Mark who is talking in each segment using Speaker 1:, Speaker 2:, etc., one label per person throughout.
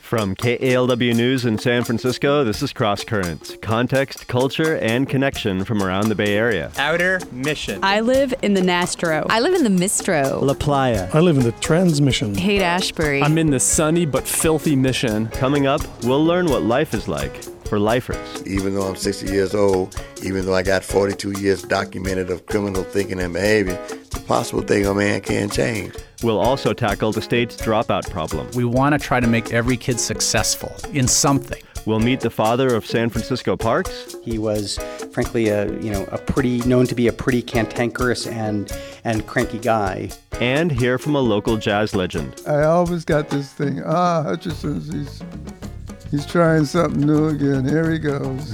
Speaker 1: From KALW News in San Francisco, this is Cross Currents. Context, culture, and connection from around the Bay Area.
Speaker 2: Outer Mission.
Speaker 3: I live in the Nastro.
Speaker 4: I live in the Mistro.
Speaker 5: La Playa.
Speaker 6: I live in the Transmission.
Speaker 7: Haight-Ashbury.
Speaker 8: I'm in the sunny but filthy Mission.
Speaker 1: Coming up, we'll learn what life is like for lifers.
Speaker 9: Even though I'm 60 years old, even though I got 42 years documented of criminal thinking and behavior, it's a possible thing a man can change.
Speaker 1: We'll also tackle the state's dropout problem.
Speaker 10: We want to try to make every kid successful in something.
Speaker 1: We'll meet the father of San Francisco Parks.
Speaker 11: He was, frankly, known to be a pretty cantankerous and cranky guy.
Speaker 1: And hear from a local jazz legend.
Speaker 12: I always got this thing, Hutchinson's, he's trying something new again. Here he goes.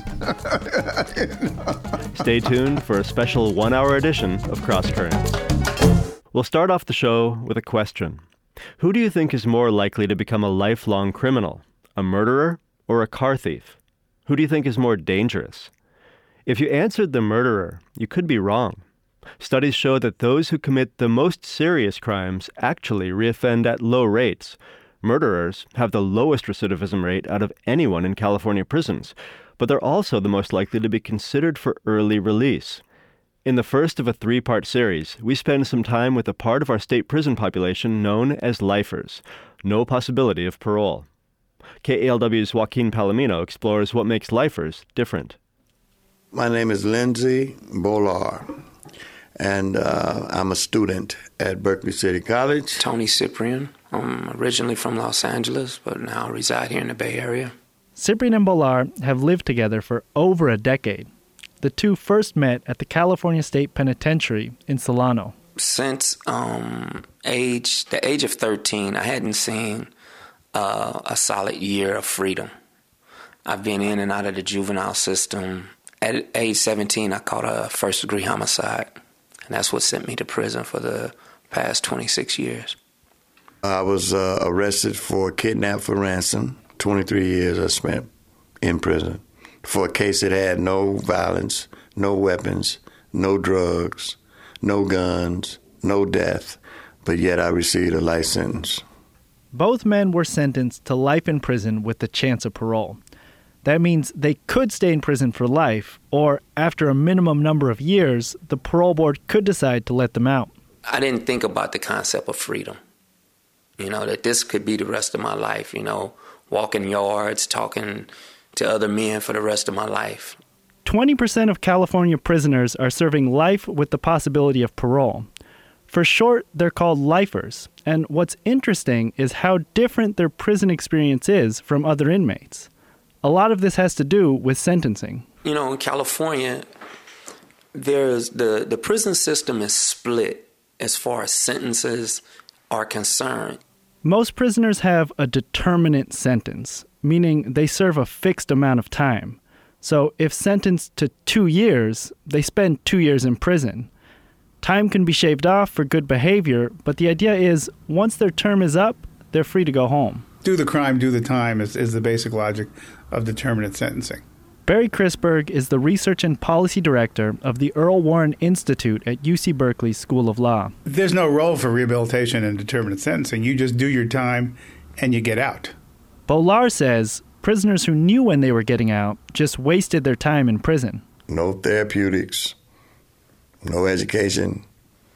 Speaker 1: Stay tuned for a special one-hour edition of Cross Currents. We'll start off the show with a question. Who do you think is more likely to become a lifelong criminal? A murderer or a car thief? Who do you think is more dangerous? If you answered the murderer, you could be wrong. Studies show that those who commit the most serious crimes actually reoffend at low rates. Murderers have the lowest recidivism rate out of anyone in California prisons, but they're also the most likely to be considered for early release. In the first of a three-part series, we spend some time with a part of our state prison population known as lifers. No possibility of parole. KALW's Joaquin Palomino explores what makes lifers different.
Speaker 9: My name is Lindsay Bolar, and I'm a student at Berkeley City College.
Speaker 13: Tony Cyprian. I'm originally from Los Angeles, but now reside here in the Bay Area.
Speaker 14: Cyprian and Bolar have lived together for over a decade. The two first met at the California State Penitentiary in Solano.
Speaker 13: Since the age of 13, I hadn't seen a solid year of freedom. I've been in and out of the juvenile system. At age 17, I caught a first-degree homicide, and that's what sent me to prison for the past 26 years.
Speaker 9: I was arrested for kidnap for ransom. 23 years I spent in prison for a case that had no violence, no weapons, no drugs, no guns, no death, but yet I received a life sentence.
Speaker 14: Both men were sentenced to life in prison with the chance of parole. That means they could stay in prison for life, or after a minimum number of years, the parole board could decide to let them out.
Speaker 13: I didn't think about the concept of freedom, that this could be the rest of my life, walking yards, talking to other men for the rest of my life.
Speaker 14: 20% of California prisoners are serving life with the possibility of parole. For short, they're called lifers. And what's interesting is how different their prison experience is from other inmates. A lot of this has to do with sentencing.
Speaker 13: In California, there's the prison system is split as far as sentences are concerned.
Speaker 14: Most prisoners have a determinate sentence, meaning they serve a fixed amount of time. So if sentenced to 2 years, they spend 2 years in prison. Time can be shaved off for good behavior, but the idea is once their term is up, they're free to go home.
Speaker 15: Do the crime, do the time is the basic logic of determinate sentencing.
Speaker 14: Barry Crisberg is the Research and Policy Director of the Earl Warren Institute at UC Berkeley School of Law.
Speaker 15: There's no role for rehabilitation in determinate sentencing. You just do your time and you get out.
Speaker 14: Bolar says prisoners who knew when they were getting out just wasted their time in prison.
Speaker 9: No therapeutics, no education,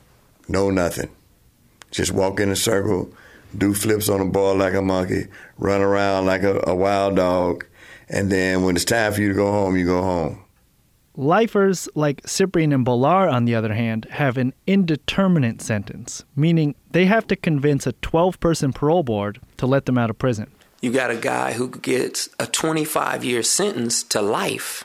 Speaker 9: no nothing. Just walk in a circle, do flips on a ball like a monkey, run around like a wild dog, and then when it's time for you to go home, you go home.
Speaker 14: Lifers like Cyprian and Bolar, on the other hand, have an indeterminate sentence, meaning they have to convince a 12-person parole board to let them out of prison.
Speaker 13: You got a guy who gets a 25-year sentence to life,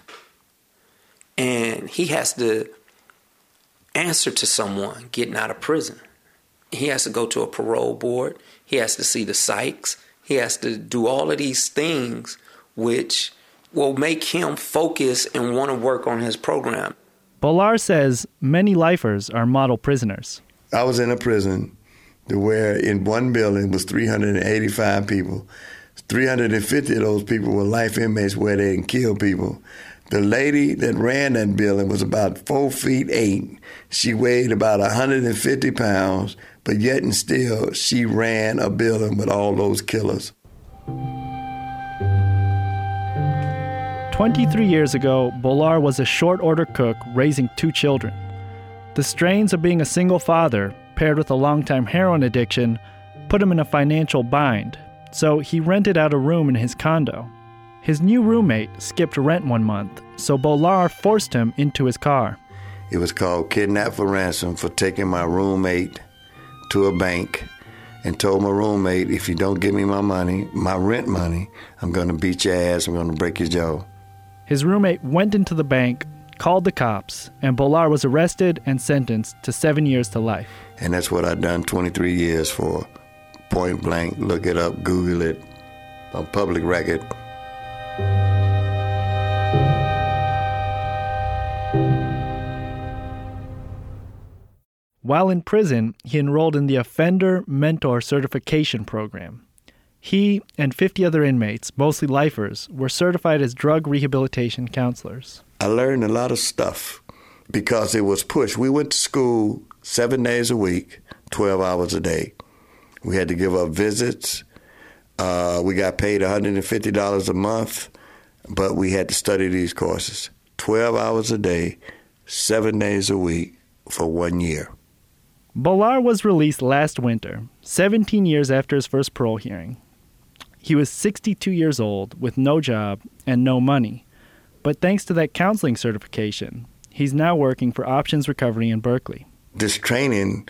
Speaker 13: and he has to answer to someone getting out of prison. He has to go to a parole board. He has to see the psychs. He has to do all of these things which will make him focus and want to work on his program.
Speaker 14: Bolar says many lifers are model prisoners.
Speaker 9: I was in a prison where in one building was 385 people. 350 of those people were life inmates where they didn't kill people. The lady that ran that building was about 4'8". She weighed about 150 pounds, but yet and still she ran a building with all those killers.
Speaker 14: 23 years ago, Bolar was a short-order cook raising 2 children. The strains of being a single father, paired with a long-time heroin addiction, put him in a financial bind, so he rented out a room in his condo. His new roommate skipped rent one month, so Bolar forced him into his car.
Speaker 9: It was called Kidnap for Ransom for taking my roommate to a bank and told my roommate, if you don't give me my money, my rent money, I'm going to beat your ass, I'm going to break your jaw.
Speaker 14: His roommate went into the bank, called the cops, and Bolar was arrested and sentenced to 7 years to life.
Speaker 9: And that's what I've done 23 years for. Point blank, look it up, Google it, on public record.
Speaker 14: While in prison, he enrolled in the Offender Mentor Certification Program. He and 50 other inmates, mostly lifers, were certified as drug rehabilitation counselors.
Speaker 9: I learned a lot of stuff because it was pushed. We went to school 7 days a week, 12 hours a day. We had to give up visits. We got paid $150 a month, but we had to study these courses. 12 hours a day, 7 days a week for 1 year.
Speaker 14: Bolar was released last winter, 17 years after his first parole hearing. He was 62 years old with no job and no money. But thanks to that counseling certification, he's now working for Options Recovery in Berkeley.
Speaker 9: This training,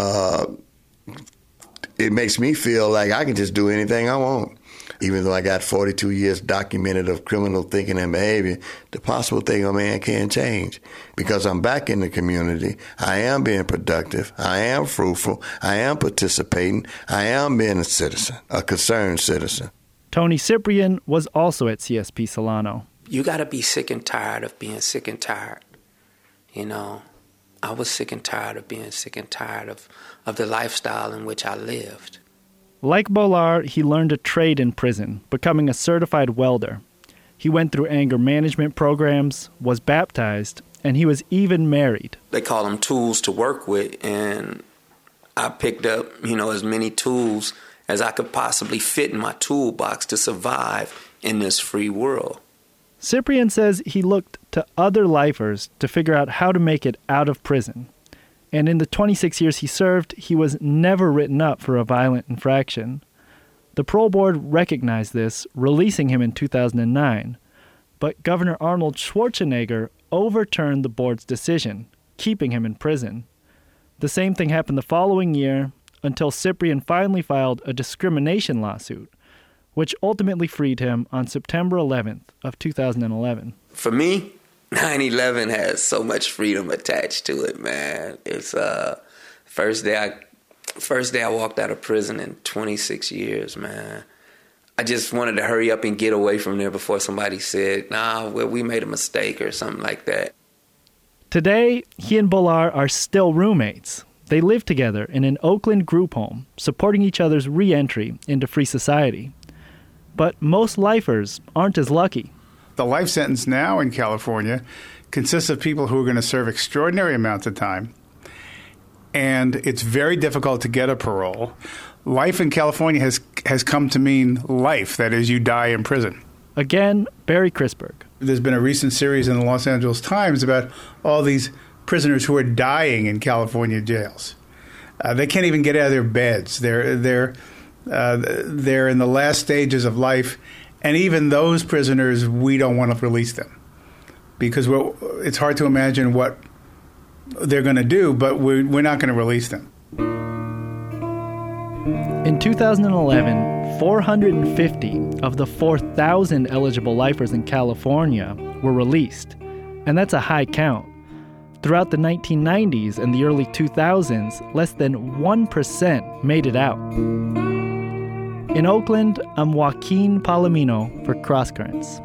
Speaker 9: it makes me feel like I can just do anything I want. Even though I got 42 years documented of criminal thinking and behavior, the possible thing a man can change. Because I'm back in the community, I am being productive, I am fruitful, I am participating, I am being a citizen, a concerned citizen.
Speaker 14: Tony Cyprian was also at CSP Solano.
Speaker 13: You got to be sick and tired of being sick and tired. You know, I was sick and tired of being sick and tired of the lifestyle in which I lived.
Speaker 14: Like Bolar, he learned a trade in prison, becoming a certified welder. He went through anger management programs, was baptized, and he was even married.
Speaker 13: They call them tools to work with, and I picked up, as many tools as I could possibly fit in my toolbox to survive in this free world.
Speaker 14: Cyprian says he looked to other lifers to figure out how to make it out of prison. And in the 26 years he served, he was never written up for a violent infraction. The parole board recognized this, releasing him in 2009. But Governor Arnold Schwarzenegger overturned the board's decision, keeping him in prison. The same thing happened the following year until Cyprian finally filed a discrimination lawsuit, which ultimately freed him on September 11th of 2011.
Speaker 13: For me, 9/11 has so much freedom attached to it, man. It's first day I walked out of prison in 26 years, man. I just wanted to hurry up and get away from there before somebody said, "Nah, we made a mistake" or something like that.
Speaker 14: Today, he and Bolar are still roommates. They live together in an Oakland group home, supporting each other's re-entry into free society. But most lifers aren't as lucky.
Speaker 15: The life sentence now in California consists of people who are going to serve extraordinary amounts of time, and it's very difficult to get a parole. Life in California has come to mean life, that is, you die in prison.
Speaker 14: Again, Barry Crisberg.
Speaker 15: There's been a recent series in the Los Angeles Times about all these prisoners who are dying in California jails. They can't even get out of their beds. They're in the last stages of life. And even those prisoners, we don't want to release them because it's hard to imagine what they're going to do, but we're not going to release them.
Speaker 14: In 2011, 450 of the 4,000 eligible lifers in California were released, and that's a high count. Throughout the 1990s and the early 2000s, less than 1% made it out. In Oakland, I'm Joaquin Palomino for Cross Currents.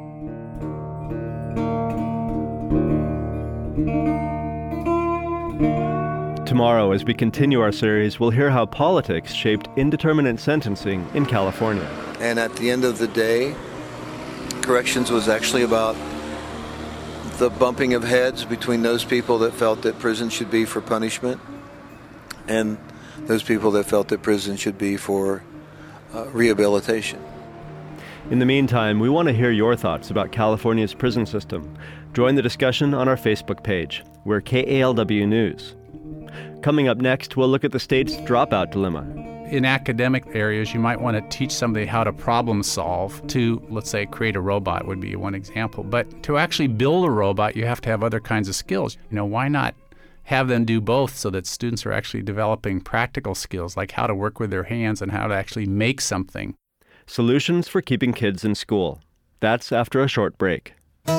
Speaker 1: Tomorrow, as we continue our series, we'll hear how politics shaped indeterminate sentencing in California.
Speaker 2: And at the end of the day, corrections was actually about the bumping of heads between those people that felt that prison should be for punishment and those people that felt that prison should be for rehabilitation.
Speaker 1: In the meantime, we want to hear your thoughts about California's prison system. Join the discussion on our Facebook page. We're KALW News. Coming up next, we'll look at the state's dropout dilemma.
Speaker 10: In academic areas, you might want to teach somebody how to problem solve to, let's say, create a robot would be one example. But to actually build a robot, you have to have other kinds of skills. Why not have them do both so that students are actually developing practical skills like how to work with their hands and how to actually make something?
Speaker 1: Solutions for keeping kids in school. That's after a short break.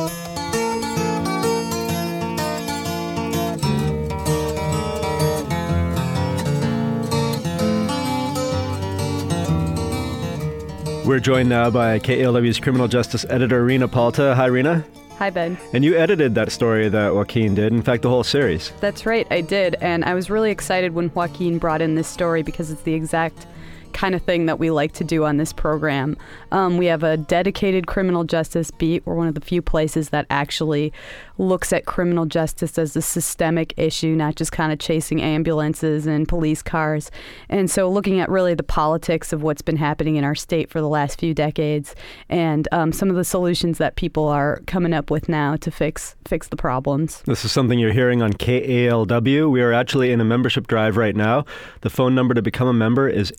Speaker 1: We're joined now by KALW's criminal justice editor, Rena Palta. Hi, Rena.
Speaker 3: Hi, Ben.
Speaker 1: And you edited that story that Joaquin did, in fact, the whole series.
Speaker 3: That's right, I did. And I was really excited when Joaquin brought in this story because it's the exact kind of thing that we like to do on this program. We have a dedicated criminal justice beat. We're one of the few places that actually looks at criminal justice as a systemic issue, not just kind of chasing ambulances and police cars. And so looking at really the politics of what's been happening in our state for the last few decades and some of the solutions that people are coming up with now to fix the problems.
Speaker 1: This is something you're hearing on KALW. We are actually in a membership drive right now. The phone number to become a member is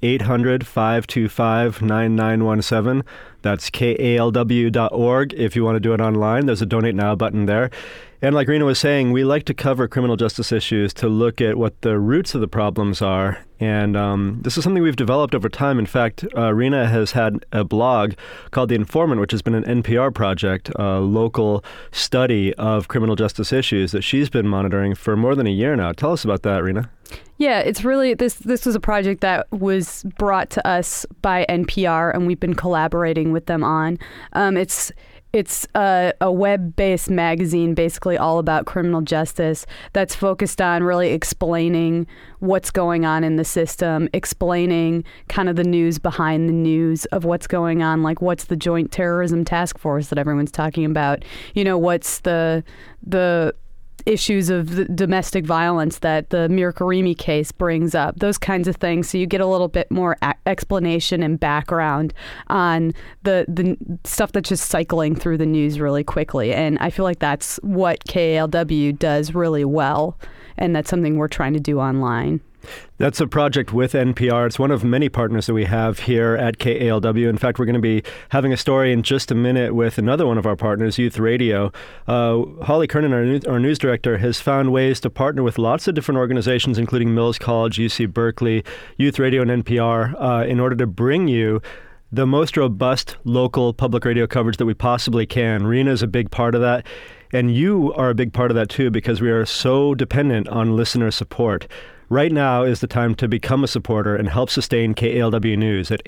Speaker 1: 800-525-9917. That's KALW.org. If you want to do it online, there's a Donate Now button there. And like Rena was saying, we like to cover criminal justice issues to look at what the roots of the problems are. And this is something we've developed over time. In fact, Rena has had a blog called The Informant, which has been an NPR project, a local study of criminal justice issues that she's been monitoring for more than a year now. Tell us about that, Rena.
Speaker 3: Yeah, it's really, this was a project that was brought to us by NPR, and we've been collaborating with them on. It's a web-based magazine, basically all about criminal justice, that's focused on really explaining what's going on in the system, explaining kind of the news behind the news of what's going on, like what's the Joint Terrorism Task Force that everyone's talking about, what's the issues of the domestic violence that the Mir Karimi case brings up, those kinds of things. So you get a little bit more explanation and background on the stuff that's just cycling through the news really quickly. And I feel like that's what KALW does really well. And that's something we're trying to do online.
Speaker 1: That's a project with NPR. It's one of many partners that we have here at KALW. In fact, we're going to be having a story in just a minute with another one of our partners, Youth Radio. Holly Kernan, our news director, has found ways to partner with lots of different organizations, including Mills College, UC Berkeley, Youth Radio, and NPR, in order to bring you the most robust local public radio coverage that we possibly can. Rena is a big part of that. And you are a big part of that, too, because we are so dependent on listener support. Right now is the time to become a supporter and help sustain KALW News at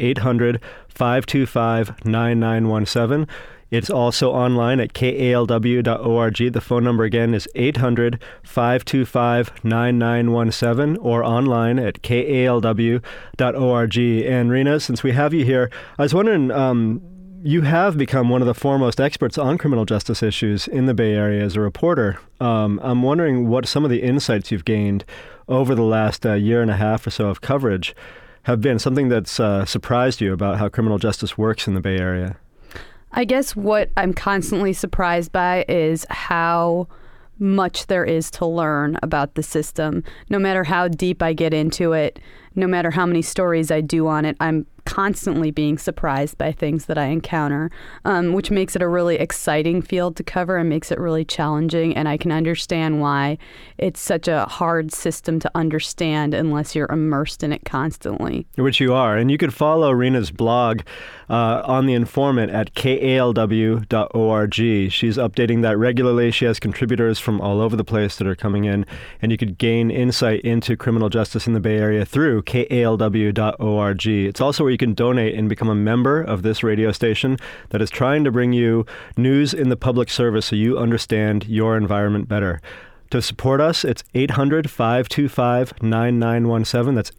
Speaker 1: 800-525-9917. It's also online at kalw.org. The phone number again is 800-525-9917 or online at kalw.org. And Rena, since we have you here, I was wondering, you have become one of the foremost experts on criminal justice issues in the Bay Area as a reporter. I'm wondering what some of the insights you've gained over the last year and a half or so of coverage have been, something that's surprised you about how criminal justice works in the Bay Area.
Speaker 3: I guess what I'm constantly surprised by is how much there is to learn about the system. No matter how deep I get into it, no matter how many stories I do on it, I'm constantly being surprised by things that I encounter, which makes it a really exciting field to cover and makes it really challenging. And I can understand why it's such a hard system to understand unless you're immersed in it constantly.
Speaker 1: Which you are. And you could follow Rena's blog on The Informant at kalw.org. She's updating that regularly. She has contributors from all over the place that are coming in. And you could gain insight into criminal justice in the Bay Area through kalw.org. It's also where you can donate and become a member of this radio station that is trying to bring you news in the public service so you understand your environment better. To support us, it's 800-525-9917. That's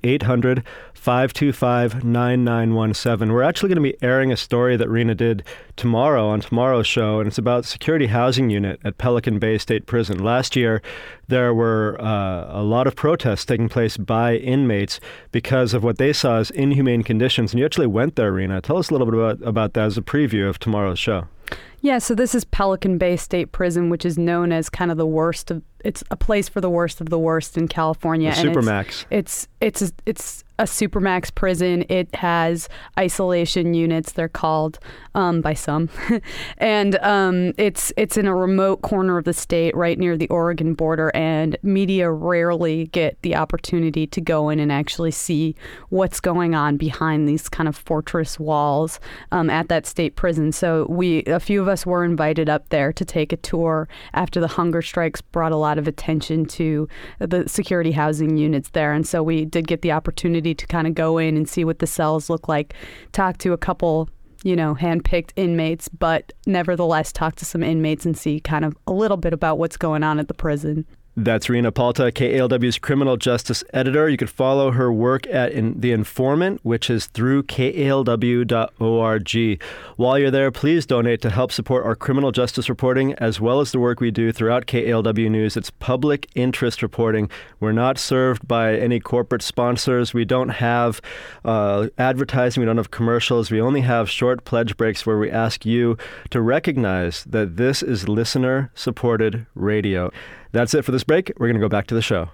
Speaker 1: 800-525-9917. We're actually going to be airing a story that Rena did tomorrow on tomorrow's show, and it's about the security housing unit at Pelican Bay State Prison. Last year, there were a lot of protests taking place by inmates because of what they saw as inhumane conditions. And you actually went there, Rena. Tell us a little bit about that as a preview of tomorrow's show.
Speaker 3: Yeah, so this is Pelican Bay State Prison, which is known as kind of the worst of. It's a place for the worst of the worst in California.
Speaker 1: The Supermax.
Speaker 3: It's a Supermax prison. It has isolation units, they're called by some, and it's in a remote corner of the state, right near the Oregon border. And media rarely get the opportunity to go in and actually see what's going on behind these kind of fortress walls at that state prison. So a few of us were invited up there to take a tour after the hunger strikes brought a lot of attention to the security housing units there. And so we did get the opportunity to kind of go in and see what the cells look like, talk to a couple, hand-picked inmates, but nevertheless talk to some inmates and see kind of a little bit about what's going on at the prison.
Speaker 1: That's Rena Palta, KALW's criminal justice editor. You can follow her work at The Informant, which is through KALW.org. While you're there, please donate to help support our criminal justice reporting, as well as the work we do throughout KALW News. It's public interest reporting. We're not served by any corporate sponsors. We don't have advertising. We don't have commercials. We only have short pledge breaks where we ask you to recognize that this is listener-supported radio. That's it for this break. We're going to go back to the show.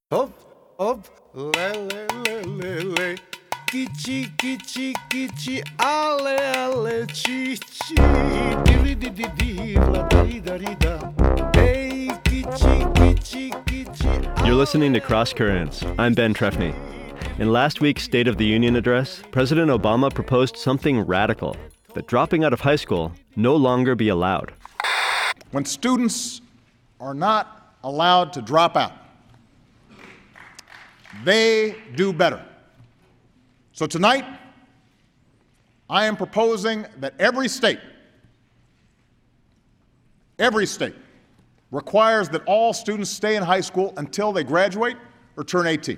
Speaker 1: You're listening to Cross Currents. I'm Ben Trefny. In last week's State of the Union address, President Obama proposed something radical, that dropping out of high school no longer be allowed.
Speaker 4: When students are not allowed to drop out, they do better. So tonight, I am proposing that every state requires that all students stay in high school until they graduate or turn 18.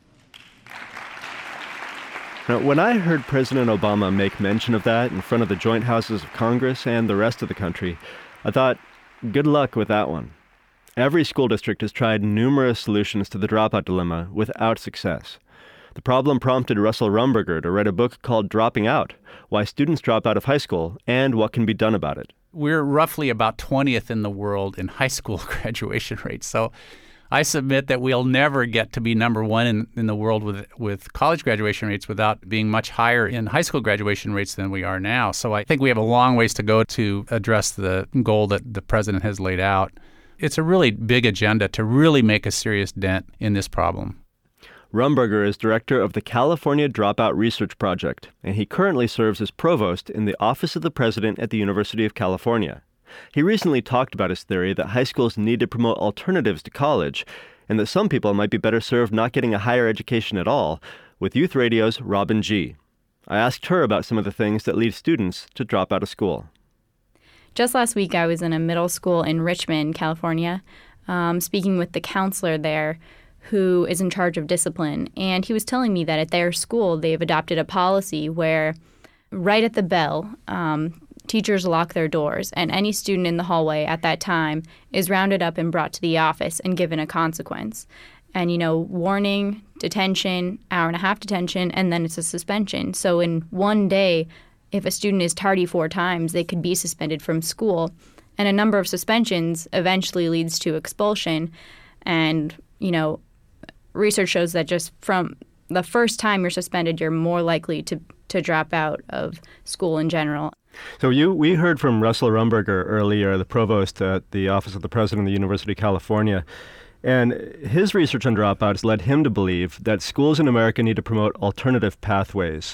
Speaker 1: Now, when I heard President Obama make mention of that in front of the joint houses of Congress and the rest of the country, I thought, good luck with that one. Every school district has tried numerous solutions to the dropout dilemma without success. The problem prompted Russell Rumberger to write a book called Dropping Out: Why Students Drop Out of High School and What Can Be Done About It.
Speaker 10: We're roughly about 20th in the world in high school graduation rates. So I submit that we'll never get to be number one in the world with college graduation rates without being much higher in high school graduation rates than we are now. So I think we have a long ways to go to address the goal that the president has laid out. It's a really big agenda to really make a serious dent in this problem.
Speaker 1: Rumberger is director of the California Dropout Research Project, and he currently serves as provost in the Office of the President at the University of California. He recently talked about his theory that high schools need to promote alternatives to college, and that some people might be better served not getting a higher education at all, with Youth Radio's Robin G. I asked her about some of the things that lead students to drop out of school.
Speaker 5: Just last week, I was in a middle school in Richmond, California, speaking with the counselor there who is in charge of discipline. And he was telling me that at their school, they've adopted a policy where right at the bell, teachers lock their doors, and any student in the hallway at that time is rounded up and brought to the office and given a consequence. And, warning, detention, hour-and-a-half detention, and then it's a suspension. So in one day, if a student is tardy 4 times, they could be suspended from school. And a number of suspensions eventually leads to expulsion. And, research shows that just from the first time you're suspended, you're more likely to drop out of school in general.
Speaker 1: So we heard from Russell Rumberger earlier, the provost at the Office of the President of the University of California. And his research on dropouts led him to believe that schools in America need to promote alternative pathways.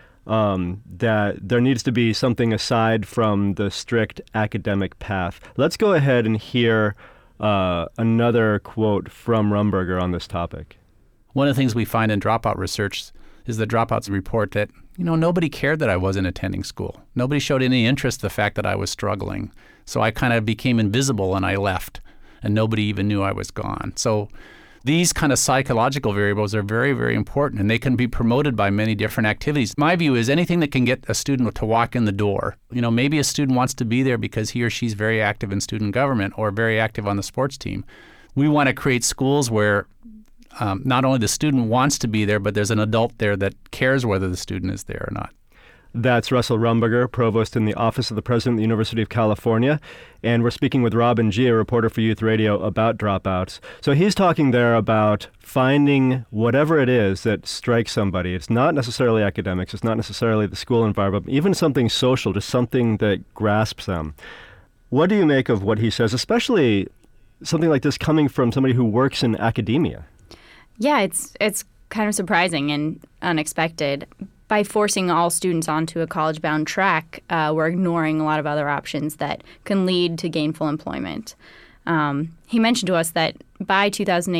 Speaker 1: That there needs to be something aside from the strict academic path. Let's go ahead and hear another quote from Rumberger on this topic.
Speaker 10: One of the things we find in dropout research is the dropouts report that, nobody cared that I wasn't attending school. Nobody showed any interest in the fact that I was struggling. So I kind of became invisible and I left. and nobody even knew I was gone. So these kind of psychological variables are very, very important, and they can be promoted by many different activities. My view is anything that can get a student to walk in the door. Maybe a student wants to be there because he or she's very active in student government or very active on the sports team. We want to create schools where not only the student wants to be there, but there's an adult there that cares whether the student is there or not.
Speaker 1: That's Russell Rumberger, Provost in the Office of the President of the University of California. And we're speaking with Robin Gee, a reporter for Youth Radio, about dropouts. So he's talking there about finding whatever it is that strikes somebody. It's not necessarily academics. It's not necessarily the school environment, even something social, just something that grasps them. What do you make of what he says, especially something like this coming from somebody who works in academia?
Speaker 5: Yeah, it's kind of surprising and unexpected. By forcing all students onto a college-bound track, we're ignoring a lot of other options that can lead to gainful employment. He mentioned to us that by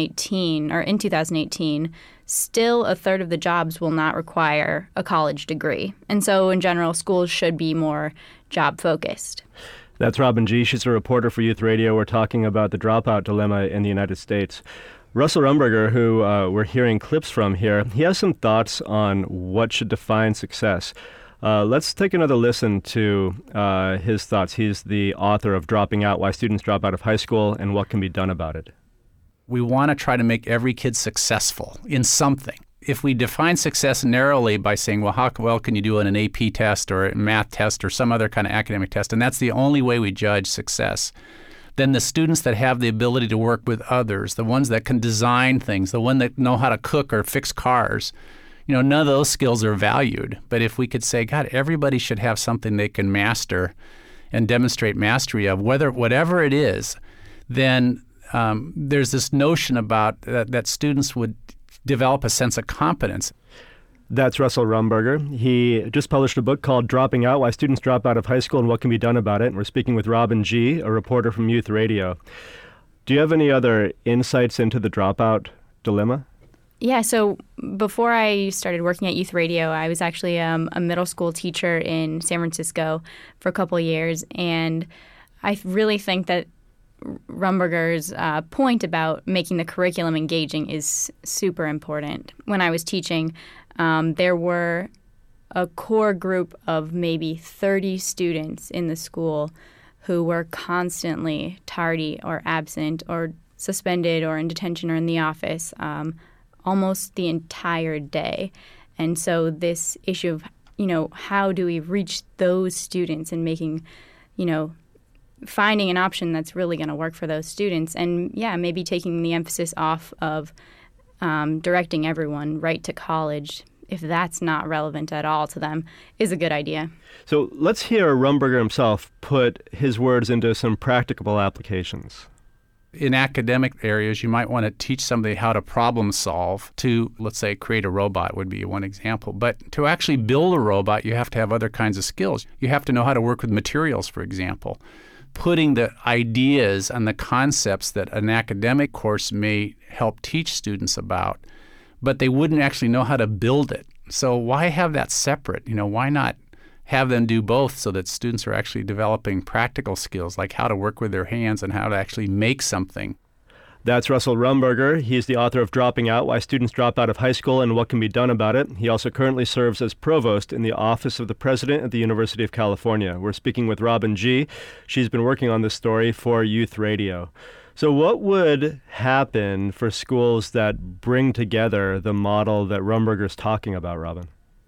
Speaker 5: 2018, still a third of the jobs will not require a college degree. And so, in general, schools should be more job-focused.
Speaker 1: That's Robin Gee. She's a reporter for Youth Radio. We're talking about the dropout dilemma in the United States. Russell Rumberger, who we're hearing clips from here, he has some thoughts on what should define success. Let's take another listen to his thoughts. He's the author of Dropping Out, Why Students Drop Out of High School and What Can Be Done About It.
Speaker 10: We want to try to make every kid successful in something. If we define success narrowly by saying, well, how well can you do on an AP test or a math test or some other kind of academic test, and that's the only way we judge success, then the students that have the ability to work with others, the ones that can design things, the ones that know how to cook or fix cars, none of those skills are valued. But if we could say, God, everybody should have something they can master and demonstrate mastery of, whatever it is, then there's this notion about that students would develop a sense of competence.
Speaker 1: That's Russell Rumberger. He just published a book called Dropping Out, Why Students Drop Out of High School and What Can Be Done About It. And we're speaking with Robin Gee, a reporter from Youth Radio. Do you have any other insights into the dropout dilemma?
Speaker 5: Yeah, so before I started working at Youth Radio, I was actually a middle school teacher in San Francisco for a couple of years. And I really think that Rumberger's point about making the curriculum engaging is super important. When I was teaching, there were a core group of maybe 30 students in the school who were constantly tardy or absent or suspended or in detention or in the office almost the entire day. And so this issue of, how do we reach those students and making, finding an option that's really going to work for those students and, maybe taking the emphasis off of directing everyone right to college, if that's not relevant at all to them, is a good idea.
Speaker 1: So let's hear Rumberger himself put his words into some practicable applications.
Speaker 10: In academic areas, you might want to teach somebody how to problem solve to, let's say, create a robot would be one example. But to actually build a robot, you have to have other kinds of skills. You have to know how to work with materials, for example. Putting the ideas and the concepts that an academic course may help teach students about, but they wouldn't actually know how to build it. So why have that separate? Why not have them do both so that students are actually developing practical skills like how to work with their hands and how to actually make something?
Speaker 1: That's Russell Rumberger. He's the author of Dropping Out, Why Students Drop Out of High School and What Can Be Done About It. He also currently serves as provost in the Office of the President at the University of California. We're speaking with Robin Gee. She's been working on this story for Youth Radio. So what would happen for schools that bring together the model that Rumberger's talking about, Robin?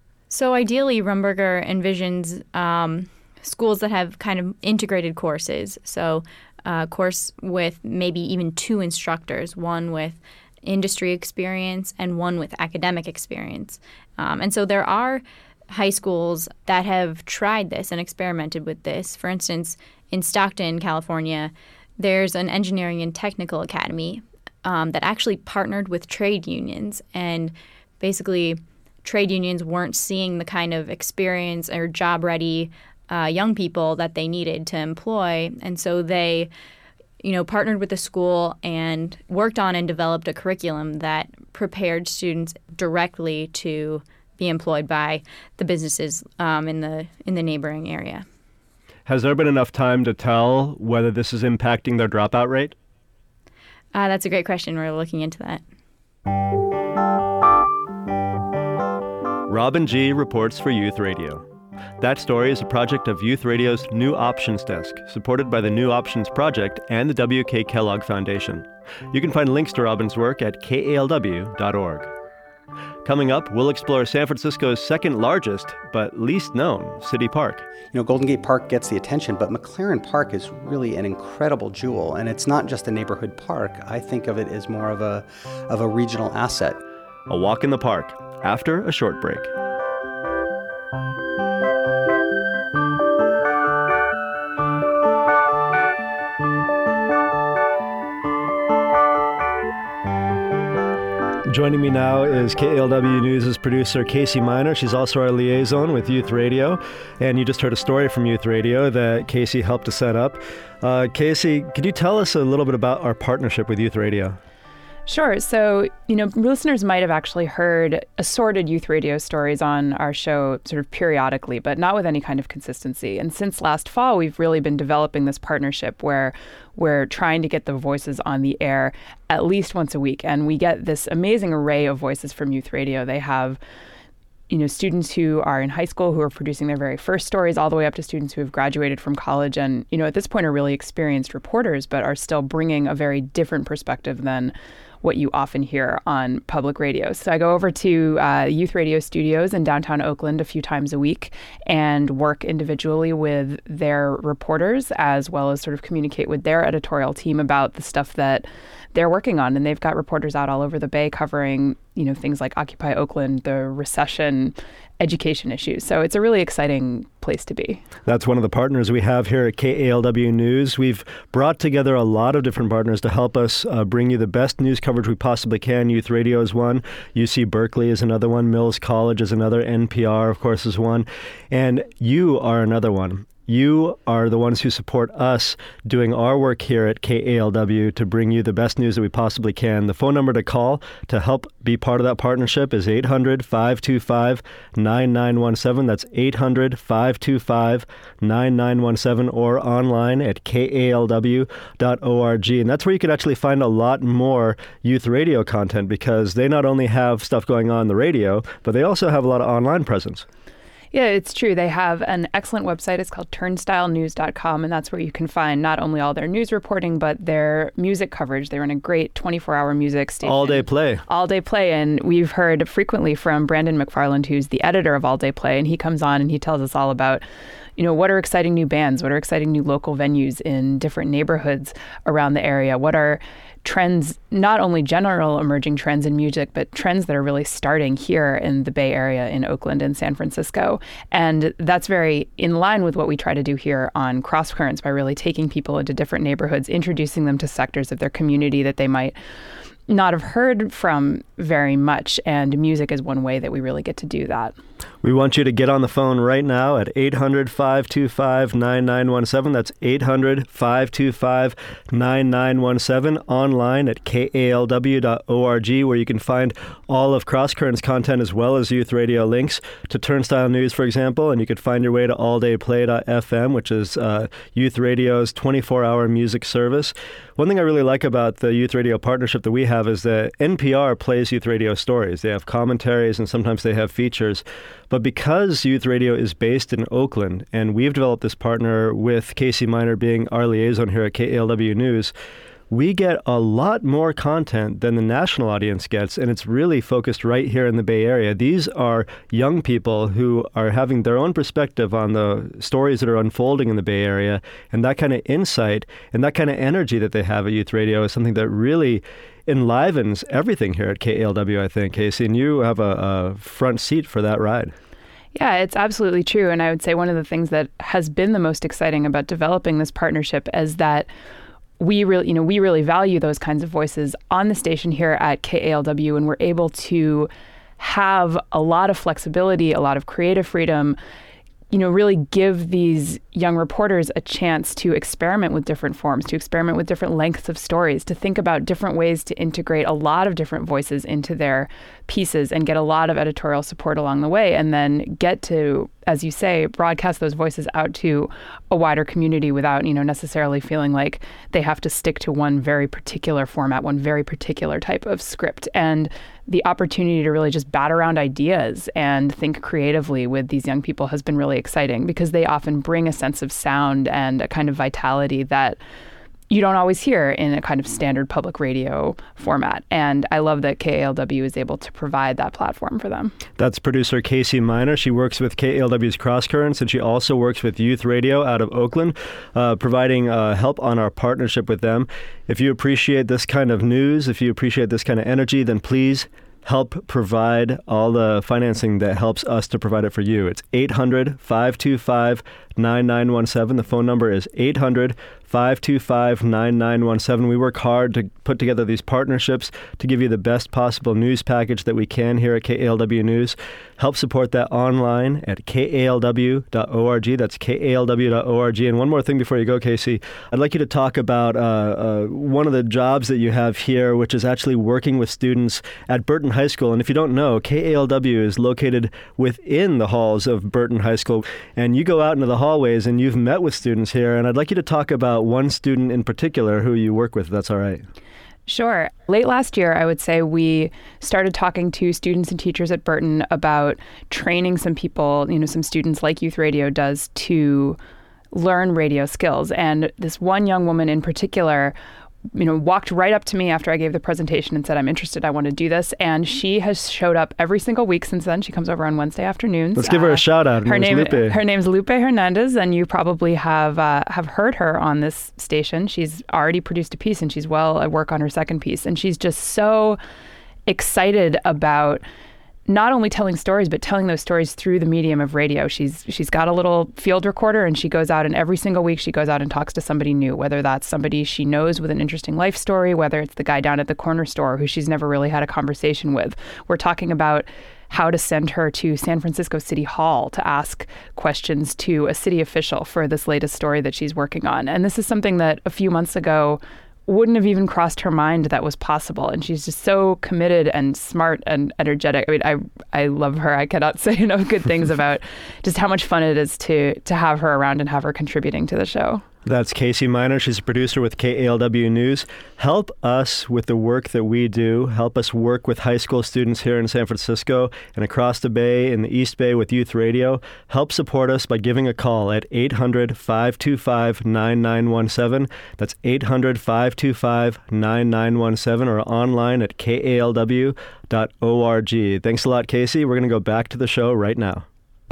Speaker 5: So ideally, Rumberger envisions schools that have kind of integrated courses. So a course with maybe even 2 instructors, one with industry experience and one with academic experience. And so there are high schools that have tried this and experimented with this. For instance, in Stockton, California, there's an engineering and technical academy that actually partnered with trade unions. And basically, trade unions weren't seeing the kind of experience or job-ready young people that they needed to employ. And so they, partnered with the school and worked on and developed a curriculum that prepared students directly to be employed by the businesses in the neighboring area.
Speaker 1: Has there been enough time to tell whether this is impacting their dropout rate?
Speaker 5: That's a great question. We're looking into that.
Speaker 1: Robin G. reports for Youth Radio. That Story is a project of Youth Radio's New Options Desk, supported by the New Options Project and the W.K. Kellogg Foundation. You can find links to Robin's work at kalw.org. Coming up, we'll explore San Francisco's second largest, but least known, city park.
Speaker 11: Golden Gate Park gets the attention, but McLaren Park is really an incredible jewel, and it's not just a neighborhood park. I think of it as more of a regional asset.
Speaker 1: A walk in the park, after a short break. Joining me now is KALW News' producer, Casey Miner. She's also our liaison with Youth Radio. And you just heard a story from Youth Radio that Casey helped to set up. Casey, could you tell us a little bit about our partnership with Youth Radio?
Speaker 6: Sure. So, listeners might have actually heard assorted youth radio stories on our show sort of periodically, but not with any kind of consistency. And since last fall, we've really been developing this partnership where we're trying to get the voices on the air at least once a week. And we get this amazing array of voices from Youth Radio. They have students who are in high school who are producing their very first stories, all the way up to students who have graduated from college and, at this point are really experienced reporters, but are still bringing a very different perspective than what you often hear on public radio. So I go over to Youth Radio studios in downtown Oakland a few times a week and work individually with their reporters, as well as sort of communicate with their editorial team about the stuff that they're working on. And they've got reporters out all over the Bay covering, things like Occupy Oakland, the recession, education issues. So it's a really exciting place to be. That's one of the partners we have here at KALW News. We've brought together a lot of different partners to help us bring you the best news coverage we possibly can. Youth Radio is one. UC Berkeley is another one. Mills College is another. NPR, of course, is one. And you are another one. You are the ones who support us doing our work here at KALW to bring you the best news that we possibly can. The phone number to call to help be part of that partnership is 800-525-9917. That's 800-525-9917, or online at kalw.org. And that's where you can actually find a lot more youth radio content, because they not only have stuff going on the radio, but they also have a lot of online presence. Yeah, it's true. They have an excellent website. It's called turnstilenews.com, and that's where you can find not only all their news reporting, but their music coverage. They run a great 24-hour music station. All Day Play. All Day Play, and we've heard frequently from Brandon McFarland, who's the editor of All Day Play, and he comes on and he tells us all about what are exciting new bands, what are exciting new local venues in different neighborhoods around the area, what are trends, not only general emerging trends in music, but trends that are really starting here in the Bay Area, in Oakland and San Francisco. And that's very in line with what we try to do here on Cross Currents, by really taking people into different neighborhoods, introducing them to sectors of their community that they might not have heard from very much, and music is one way that we really get to do that.
Speaker 1: We want you to get on the phone right now at 800-525-9917. That's 800-525-9917. Online at kalw.org, where you can find all of Cross Currents content as well as Youth Radio links to Turnstile News, for example. And you could find your way to alldayplay.fm, which is Youth Radio's 24-hour music service. One thing I really like about the Youth Radio partnership that we have is that NPR plays Youth Radio stories. They have commentaries and sometimes they have features. But because Youth Radio is based in Oakland, and we've developed this partner with Casey Miner being our liaison here at KALW News, we get a lot more content than the national audience gets, and it's really focused right here in the Bay Area. These are young people who are having their own perspective on the stories that are unfolding in the Bay Area, and that kind of insight and that kind of energy that they have at Youth Radio is something that really enlivens everything here at KALW, I think, Casey, and you have a front seat for that ride.
Speaker 6: Yeah, it's absolutely true. And I would say one of the things that has been the most exciting about developing this partnership is that we really value those kinds of voices on the station here at KALW, and we're able to have a lot of flexibility, a lot of creative freedom, really give these young reporters a chance to experiment with different forms, to experiment with different lengths of stories, to think about different ways to integrate a lot of different voices into their pieces and get a lot of editorial support along the way, and then get to, as you say, broadcast those voices out to a wider community without, necessarily feeling like they have to stick to one very particular format, one very particular type of script. And the opportunity to really just bat around ideas and think creatively with these young people has been really exciting, because they often bring a sense of sound and a kind of vitality that you don't always hear in a kind of standard public radio format. And I love that KALW is able to provide that platform for them.
Speaker 1: That's producer Casey Miner. She works with KALW's Cross Currents, and she also works with Youth Radio out of Oakland, providing help on our partnership with them. If you appreciate this kind of news, if you appreciate this kind of energy, then please help provide all the financing that helps us to provide it for you. It's 800-525-9917. The phone number is 800-525-9917. We work hard to put together these partnerships to give you the best possible news package that we can here at KALW News. Help support that online at kalw.org. That's kalw.org. And one more thing before you go, Casey. I'd like you to talk about one of the jobs that you have here, which is actually working with students at Burton High School. And if you don't know, KALW is located within the halls of Burton High School. And you go out into the hallways and you've met with students here. And I'd like you to talk about one student in particular who you work with, if that's all right.
Speaker 6: Sure. Late last year, I would say, we started talking to students and teachers at Burton about training some people, some students like Youth Radio does, to learn radio skills. And this one young woman in particular, walked right up to me after I gave the presentation and said, I'm interested, I want to do this. And she has showed up every single week since then. She comes over on Wednesday afternoons.
Speaker 1: Let's give her a shout out.
Speaker 6: Her name's Lupe Hernandez, and you probably have heard her on this station. She's already produced a piece, and she's well at work on her second piece. And she's just so excited about not only telling stories, but telling those stories through the medium of radio. She's got a little field recorder, and she goes out, and every single week she goes out and talks to somebody new, whether that's somebody she knows with an interesting life story, whether it's the guy down at the corner store who she's never really had a conversation with. We're talking about how to send her to San Francisco City Hall to ask questions to a city official for this latest story that she's working on. And this is something that a few months ago wouldn't have even crossed her mind that was possible. And she's just so committed and smart and energetic. I mean, I love her. I cannot say enough good things about just how much fun it is to have her around and have her contributing to the show.
Speaker 1: That's Casey Miner. She's a producer with KALW News. Help us with the work that we do. Help us work with high school students here in San Francisco and across the Bay, in the East Bay with Youth Radio. Help support us by giving a call at 800-525-9917. That's 800-525-9917, or online at kalw.org. Thanks a lot, Casey. We're going to go back to the show right now.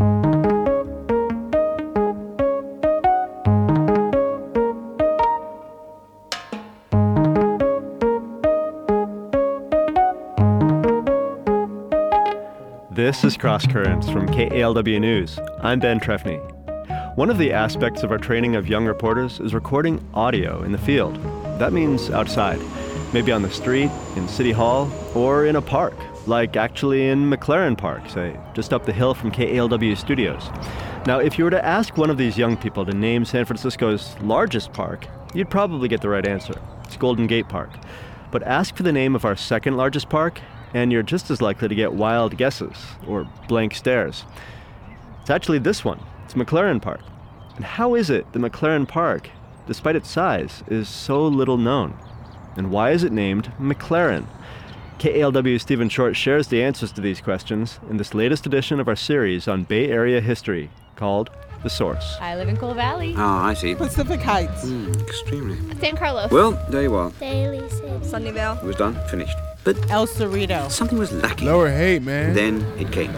Speaker 1: This is Cross Currents from KALW News. I'm Ben Trefny. One of the aspects of our training of young reporters is recording audio in the field. That means outside, maybe on the street, in City Hall, or in a park, like actually in McLaren Park, say, just up the hill from KALW studios. Now, if you were to ask one of these young people to name San Francisco's largest park, you'd probably get the right answer. It's Golden Gate Park. But ask for the name of our second largest park, and you're just as likely to get wild guesses or blank stares. It's actually this one. It's McLaren Park. And how is it that McLaren Park, despite its size, is so little known? And why is it named McLaren? KALW's Stephen Short shares the answers to these questions in this latest edition of our series on Bay Area history called The Source.
Speaker 7: I live in Coal Valley.
Speaker 16: Oh, I see.
Speaker 17: Pacific Heights.
Speaker 16: Extremely.
Speaker 7: San Carlos.
Speaker 16: Well, there you are.
Speaker 7: Daly City.
Speaker 17: Sunnyvale.
Speaker 16: It was done, finished. But
Speaker 17: El Cerrito.
Speaker 16: Something was lacking.
Speaker 18: Lower Haight, man.
Speaker 16: Then it came.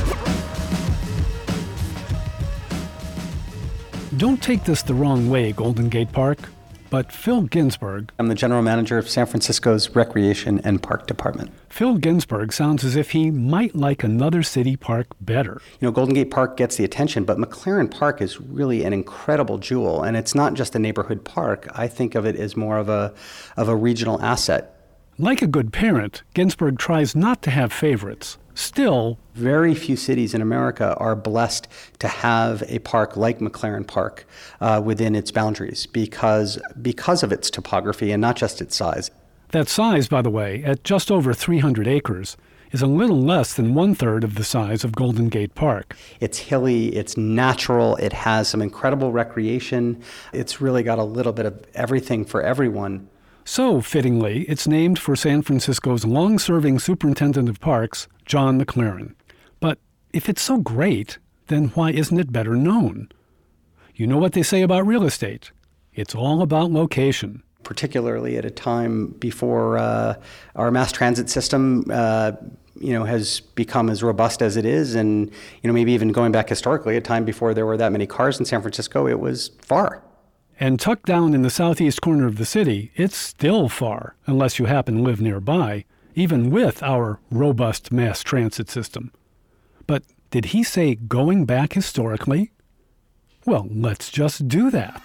Speaker 19: Don't take this the wrong way, Golden Gate Park, but Phil Ginsburg...
Speaker 11: I'm the general manager of San Francisco's Recreation and Park Department.
Speaker 19: Phil Ginsburg sounds as if he might like another city park better.
Speaker 11: Golden Gate Park gets the attention, but McLaren Park is really an incredible jewel, and it's not just a neighborhood park. I think of it as more of a regional asset.
Speaker 19: Like a good parent, Ginsburg tries not to have favorites, Still,
Speaker 11: very few cities in America are blessed to have a park like McLaren Park within its boundaries because of its topography and not just its size.
Speaker 19: That size, by the way, at just over 300 acres, is a little less than 1/3 of the size of Golden Gate Park.
Speaker 11: It's hilly, it's natural, it has some incredible recreation. It's really got a little bit of everything for everyone.
Speaker 19: So, fittingly, it's named for San Francisco's long-serving superintendent of parks, John McLaren. But if it's so great, then why isn't it better known? You know what they say about real estate. It's all about location.
Speaker 11: Particularly at a time before our mass transit system has become as robust as it is, and maybe even going back historically, a time before there were that many cars in San Francisco, it was far.
Speaker 19: And tucked down in the southeast corner of the city, it's still far, unless you happen to live nearby, even with our robust mass transit system. But did he say going back historically? Well, let's just do that.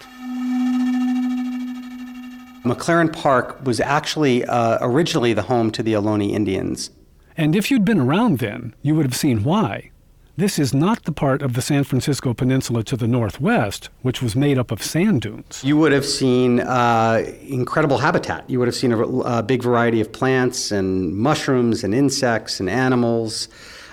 Speaker 11: McLaren Park was actually originally the home to the Ohlone Indians.
Speaker 19: And if you'd been around then, you would have seen why. This is not the part of the San Francisco Peninsula to the northwest, which was made up of sand dunes.
Speaker 11: You would have seen incredible habitat. You would have seen a big variety of plants and mushrooms and insects and animals.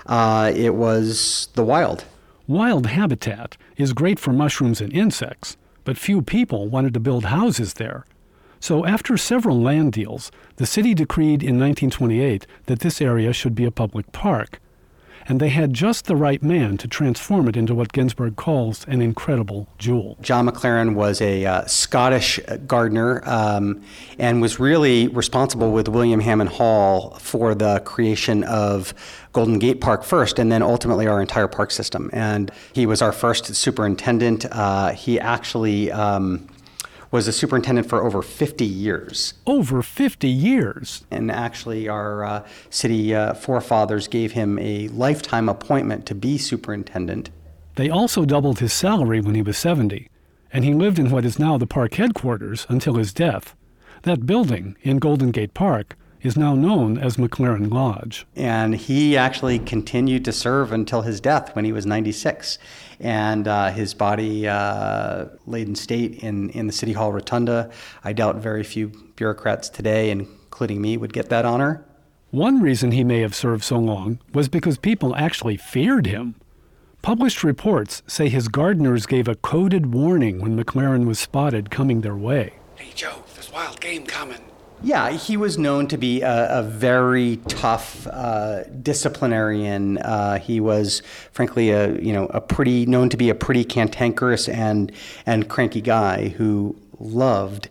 Speaker 11: It was the wild.
Speaker 19: Wild habitat is great for mushrooms and insects, but few people wanted to build houses there. So after several land deals, the city decreed in 1928 that this area should be a public park. And they had just the right man to transform it into what Ginsberg calls an incredible jewel.
Speaker 11: John McLaren was a Scottish gardener and was really responsible with William Hammond Hall for the creation of Golden Gate Park first, and then ultimately our entire park system. And he was our first superintendent. He actually was a superintendent for over 50 years.
Speaker 19: Over 50 years?
Speaker 11: And actually our city forefathers gave him a lifetime appointment to be superintendent.
Speaker 19: They also doubled his salary when he was 70, and he lived in what is now the park headquarters until his death. That building in Golden Gate Park is now known as McLaren Lodge.
Speaker 11: And he actually continued to serve until his death when he was 96. And his body laid in state in the City Hall Rotunda. I doubt very few bureaucrats today, including me, would get that honor.
Speaker 19: One reason he may have served so long was because people actually feared him. Published reports say his gardeners gave a coded warning when McLaren was spotted coming their way.
Speaker 18: Hey, Joe, there's wild game coming.
Speaker 11: Yeah, he was known to be a very tough disciplinarian. He was, frankly, known to be a pretty cantankerous and cranky guy who loved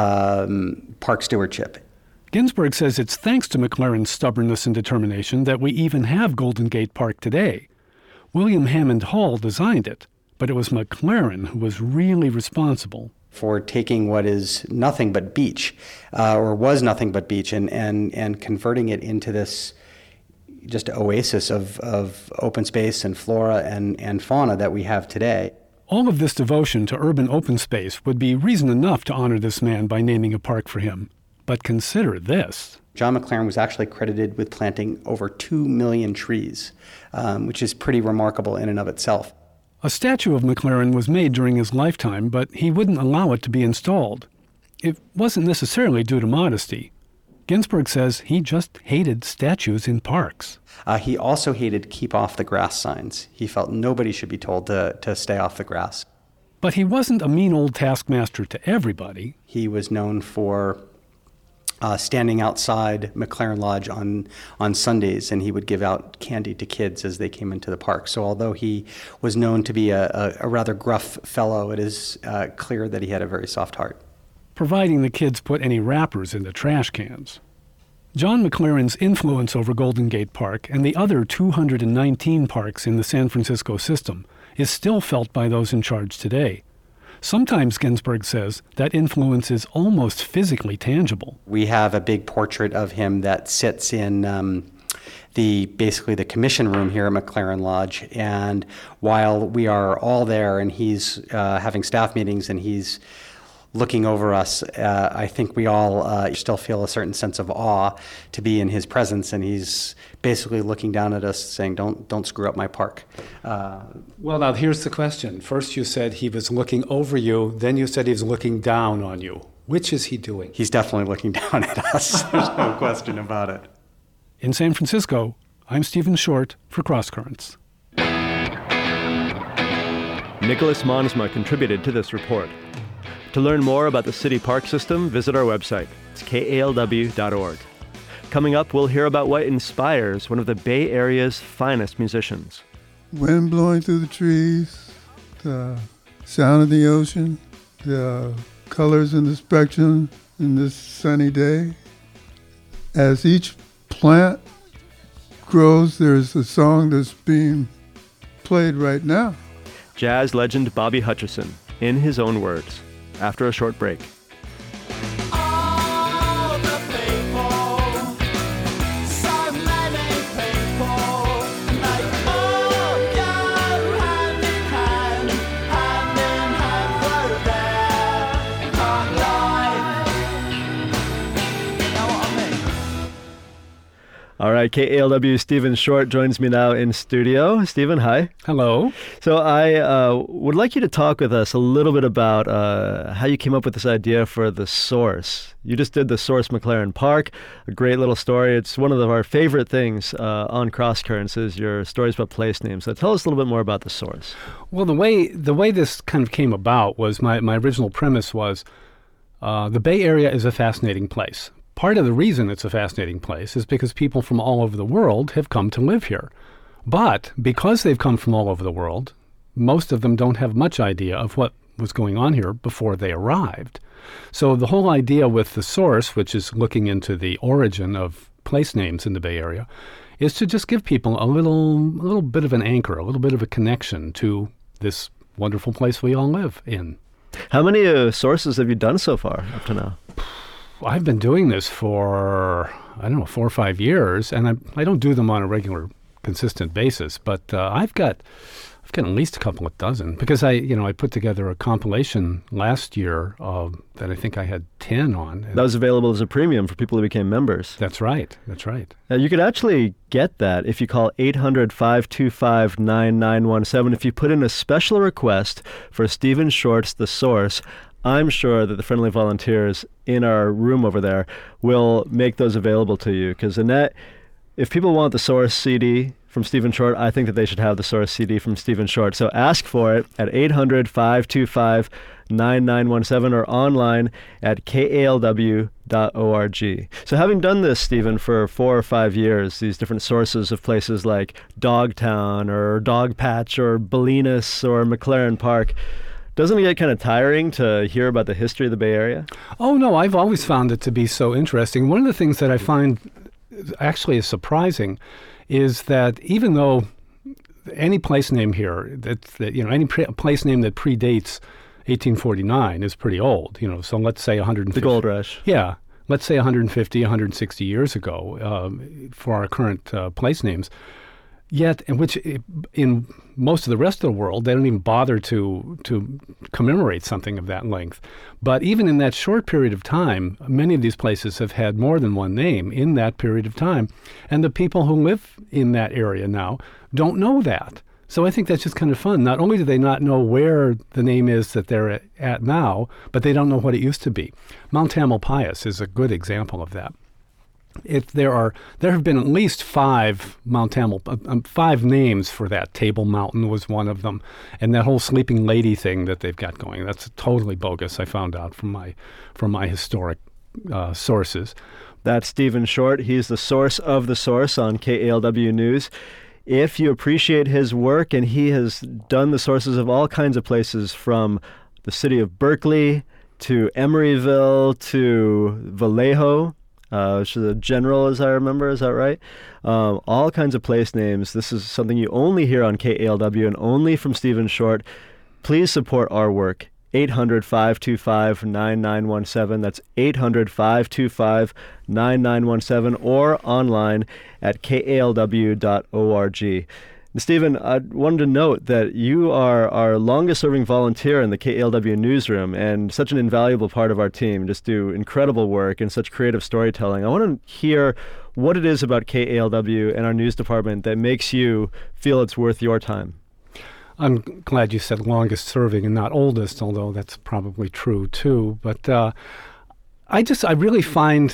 Speaker 11: park stewardship.
Speaker 19: Ginsberg says it's thanks to McLaren's stubbornness and determination that we even have Golden Gate Park today. William Hammond Hall designed it, but it was McLaren who was really responsible
Speaker 11: for taking what is nothing but beach, or was nothing but beach, and converting it into this just oasis of open space and flora and fauna that we have today.
Speaker 19: All of this devotion to urban open space would be reason enough to honor this man by naming a park for him. But consider this.
Speaker 11: John McLaren was actually credited with planting over 2 million trees, which is pretty remarkable in and of itself.
Speaker 19: A statue of McLaren was made during his lifetime, but he wouldn't allow it to be installed. It wasn't necessarily due to modesty. Ginsberg says he just hated statues in parks.
Speaker 11: He also hated keep off the grass signs. He felt nobody should be told to stay off the grass.
Speaker 19: But he wasn't a mean old taskmaster to everybody.
Speaker 11: He was known for standing outside McLaren Lodge on Sundays, and he would give out candy to kids as they came into the park. So although he was known to be a rather gruff fellow, it is clear that he had a very soft heart.
Speaker 19: Providing the kids put any wrappers in the trash cans. John McLaren's influence over Golden Gate Park and the other 219 parks in the San Francisco system is still felt by those in charge today. Sometimes, Ginsberg says, that influence is almost physically tangible.
Speaker 11: We have a big portrait of him that sits in basically the commission room here at McLaren Lodge. And while we are all there and he's having staff meetings and he's looking over us. I think we all still feel a certain sense of awe to be in his presence, and he's basically looking down at us saying, don't screw up my park.
Speaker 19: Well, now here's the question. First you said he was looking over you, then you said he was looking down on you. Which is he doing?
Speaker 11: He's definitely looking down at us. There's no question about it.
Speaker 19: In San Francisco, I'm Stephen Short for Cross Currents.
Speaker 1: Nicholas Monsma contributed to this report. To learn more about the city park system, visit our website. It's kalw.org. Coming up, we'll hear about what inspires one of the Bay Area's finest musicians.
Speaker 12: Wind blowing through the trees, the sound of the ocean, the colors in the spectrum in this sunny day. As each plant grows, there's a song that's being played right now.
Speaker 1: Jazz legend Bobby Hutcherson, in his own words, after a short break. All right, KALW Stephen Short joins me now in studio. Stephen, hi.
Speaker 19: Hello.
Speaker 1: So I would like you to talk with us a little bit about how you came up with this idea for The Source. You just did The Source McLaren Park, a great little story. It's one of our favorite things on Cross Currents is your stories about place names. So tell us a little bit more about The Source.
Speaker 19: Well, the way this kind of came about was my original premise was the Bay Area is a fascinating place. Part of the reason it's a fascinating place is because people from all over the world have come to live here. But because they've come from all over the world, most of them don't have much idea of what was going on here before they arrived. So the whole idea with The Source, which is looking into the origin of place names in the Bay Area, is to just give people a little bit of an anchor, a little bit of a connection to this wonderful place we all live in.
Speaker 1: How many sources have you done so far up to now?
Speaker 19: I've been doing this for, 4 or 5 years, and I don't do them on a regular, consistent basis, but I've got at least a couple of dozen, because I put together a compilation last year that I think I had 10 on.
Speaker 1: That was available as a premium for people who became members.
Speaker 19: That's right.
Speaker 1: Now, you could actually get that if you call 800-525-9917. If you put in a special request for Stephen Short's The Source, I'm sure that the friendly volunteers in our room over there will make those available to you. Because Annette, if people want the Source CD from Stephen Short, I think that they should have the Source CD from Stephen Short. So ask for it at 800-525-9917 or online at kalw.org. So having done this, Stephen, for 4 or 5 years, these different sources of places like Dogtown or Dogpatch or Bolinas or McLaren Park, doesn't it get kind of tiring to hear about the history of the Bay Area?
Speaker 19: Oh, no, I've always found it to be so interesting. One of the things that I find actually is surprising is that even though any place name here, any place name that predates 1849 is pretty old, so let's say 150.
Speaker 1: The Gold Rush.
Speaker 19: Yeah, let's say 150, 160 years ago for our current place names. Yet, in most of the rest of the world, they don't even bother to commemorate something of that length. But even in that short period of time, many of these places have had more than one name in that period of time. And the people who live in that area now don't know that. So I think that's just kind of fun. Not only do they not know where the name is that they're at now, but they don't know what it used to be. Mount Tamalpais is a good example of that. There have been at least 5 Mount 5 names for that. Table Mountain was one of them, and that whole Sleeping Lady thing that they've got going. That's totally bogus. I found out from my historic sources.
Speaker 1: That's Stephen Short. He's the source of The Source on KALW News. If you appreciate his work, and he has done the sources of all kinds of places from the city of Berkeley to Emeryville to Vallejo, which is a general, as I remember. Is that right? All kinds of place names. This is something you only hear on KALW and only from Stephen Short. Please support our work. 800-525-9917. That's 800-525-9917 or online at kalw.org. Stephen, I wanted to note that you are our longest-serving volunteer in the KALW newsroom and such an invaluable part of our team. Just do incredible work and such creative storytelling. I want to hear what it is about KALW and our news department that makes you feel it's worth your time.
Speaker 19: I'm glad you said longest serving and not oldest, although that's probably true too. But I really find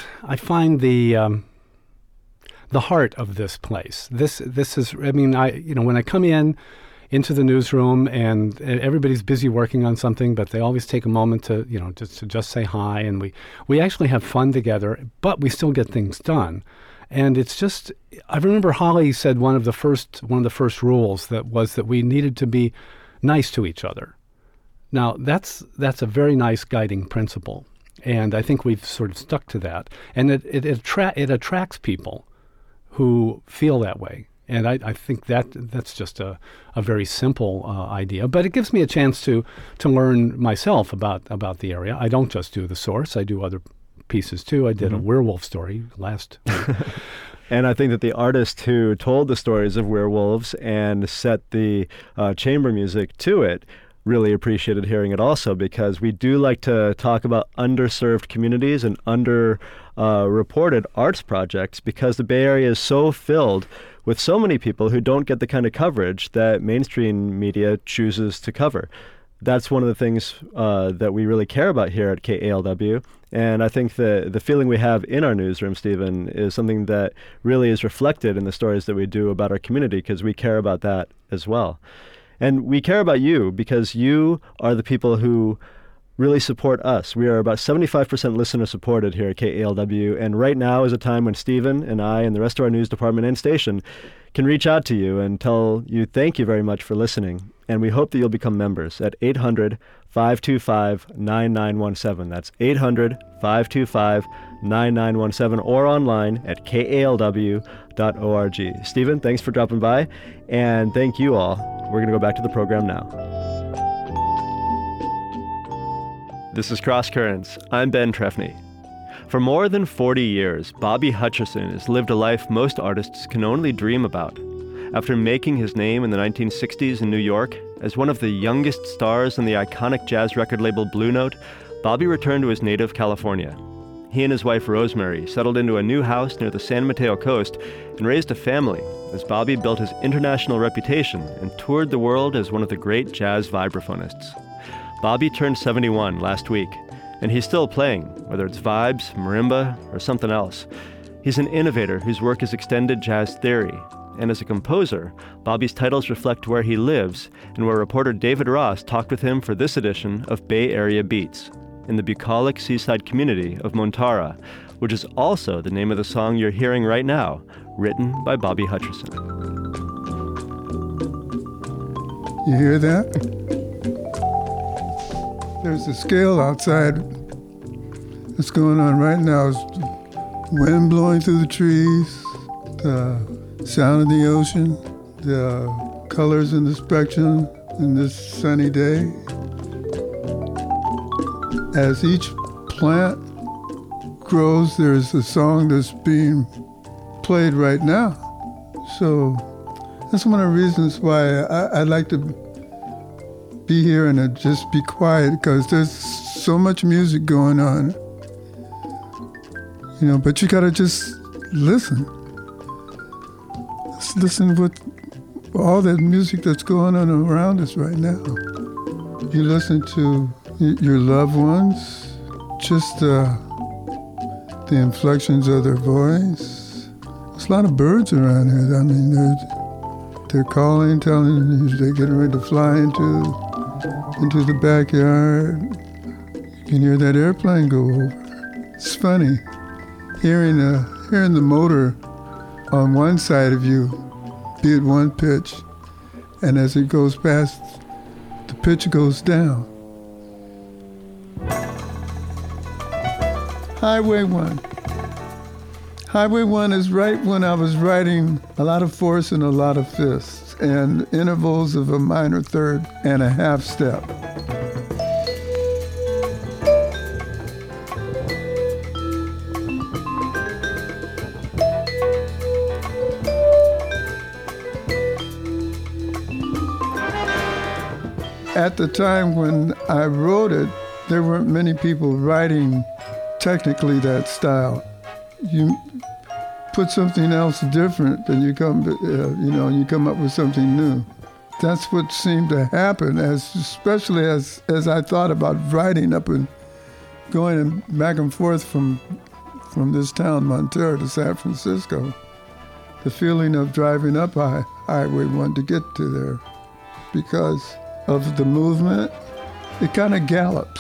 Speaker 19: the heart of this place. This is, I mean, when I come into the newsroom and everybody's busy working on something, but they always take a moment to just say hi, and we actually have fun together, but we still get things done. And it's just, I remember Holly said one of the first rules that was that we needed to be nice to each other. Now that's a very nice guiding principle, and I think we've sort of stuck to that, and it attracts people who feel that way. And I think that's just a very simple idea. But it gives me a chance to learn myself about the area. I don't just do The Source. I do other pieces too. I did a werewolf story last week.
Speaker 1: And I think that the artist who told the stories of werewolves and set the chamber music to it really appreciated hearing it also, because we do like to talk about underserved communities and underreported arts projects, because the Bay Area is so filled with so many people who don't get the kind of coverage that mainstream media chooses to cover. That's one of the things that we really care about here at KALW. And I think the feeling we have in our newsroom, Stephen, is something that really is reflected in the stories that we do about our community, because we care about that as well. And we care about you because you are the people who really support us. We are about 75% listener supported here at KALW, and right now is a time when Stephen and I and the rest of our news department and station can reach out to you and tell you thank you very much for listening. And we hope that you'll become members at 800-525-9917. That's 800-525-9917, or online at kalw.org. Stephen, thanks for dropping by, and thank you all. We're going to go back to the program now. This is Cross Currents. I'm Ben Trefny. For more than 40 years, Bobby Hutcherson has lived a life most artists can only dream about. After making his name in the 1960s in New York as one of the youngest stars on the iconic jazz record label Blue Note, Bobby returned to his native California. He and his wife Rosemary settled into a new house near the San Mateo coast and raised a family as Bobby built his international reputation and toured the world as one of the great jazz vibraphonists. Bobby turned 71 last week, and he's still playing, whether it's vibes, marimba, or something else. He's an innovator whose work has extended jazz theory, and as a composer, Bobby's titles reflect where he lives and where reporter David Ross talked with him for this edition of Bay Area Beats, in the bucolic seaside community of Montara, which is also the name of the song you're hearing right now, written by Bobby Hutcherson.
Speaker 12: You hear that? There's a scale outside that's going on right now. It's wind blowing through the trees, the sound of the ocean, the colors in the spectrum in this sunny day. As each plant grows, there's a song that's being played right now. So that's one of the reasons why I like to be here and just be quiet, because there's so much music going on. You know, but you gotta just listen. Just listen with all that music that's going on around us right now. You listen to your loved ones, just the inflections of their voice. There's a lot of birds around here. I mean, they're calling, telling you they're getting ready to fly into the backyard. You can hear that airplane go over. It's funny, hearing the motor on one side of you be at one pitch, and as it goes past, the pitch goes down. Highway 1. Highway 1 is right when I was writing a lot of fourths and a lot of fifths, and intervals of a minor third and a half step. at the time when I wrote it, there weren't many people writing technically that style. You put something else different, and you come up with something new. That's what seemed to happen, especially as I thought about writing up and going back and forth from this town, Montero, to San Francisco. The feeling of driving up Highway 1 to get to there, because of the movement, it kind of gallops.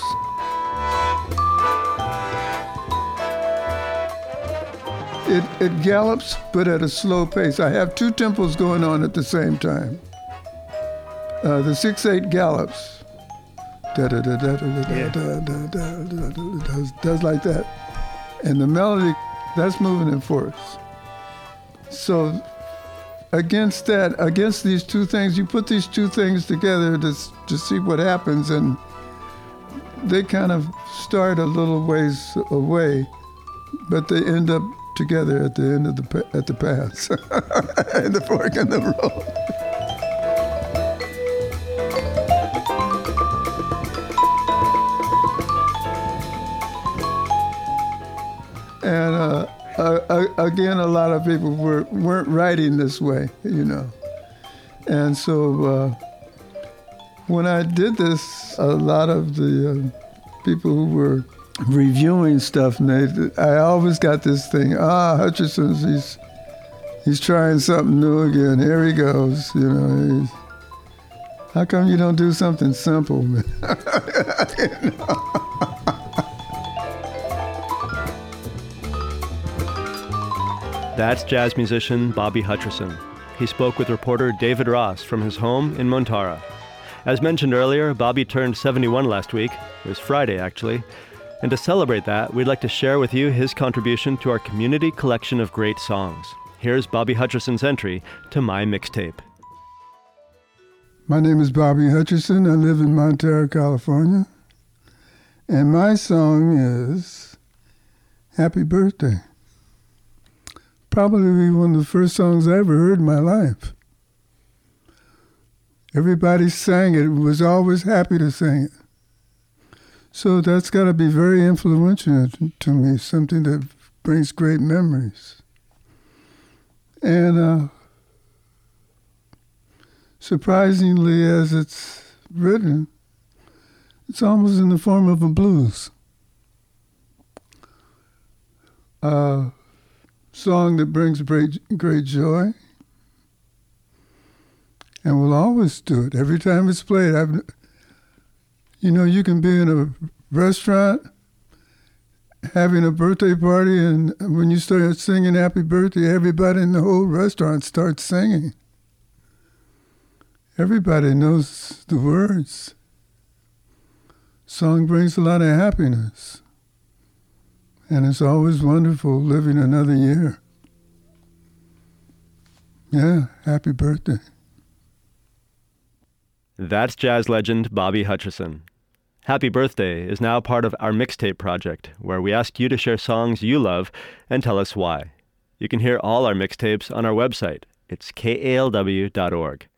Speaker 12: It gallops, but at a slow pace. I have two tempos going on at the same time. The 6/8 gallops. Does like that. And the melody, that's moving in fourths. So against these two things, you put these two things together to see what happens, and they kind of start a little ways away, but they end up together at the end of the pass, at the fork in the road. And again, a lot of people weren't writing this way, And so when I did this, a lot of the people who were reviewing stuff, and I always got this thing, Hutcherson's, he's trying something new again. Here he goes, how come you don't do something simple, man?
Speaker 1: That's jazz musician Bobby Hutcherson. He spoke with reporter David Ross from his home in Montara. As mentioned earlier, Bobby turned 71 last week. It was Friday, actually. And to celebrate that, we'd like to share with you his contribution to our community collection of great songs. Here's Bobby Hutcherson's entry to My Mixtape.
Speaker 12: My name is Bobby Hutcherson. I live in Montara, California. And my song is Happy Birthday. Probably one of the first songs I ever heard in my life. Everybody sang it, was always happy to sing it. So that's got to be very influential to me, something that brings great memories. And surprisingly, as it's written, it's almost in the form of a blues. Song that brings great joy, and will always do it every time it's played. You can be in a restaurant having a birthday party, and when you start singing Happy Birthday, everybody in the whole restaurant starts singing. Everybody knows the words. Song brings a lot of happiness. And it's always wonderful living another year. Yeah, happy birthday.
Speaker 1: That's jazz legend Bobby Hutcherson. Happy Birthday is now part of our Mixtape project, where we ask you to share songs you love and tell us why. You can hear all our mixtapes on our website. It's kalw.org.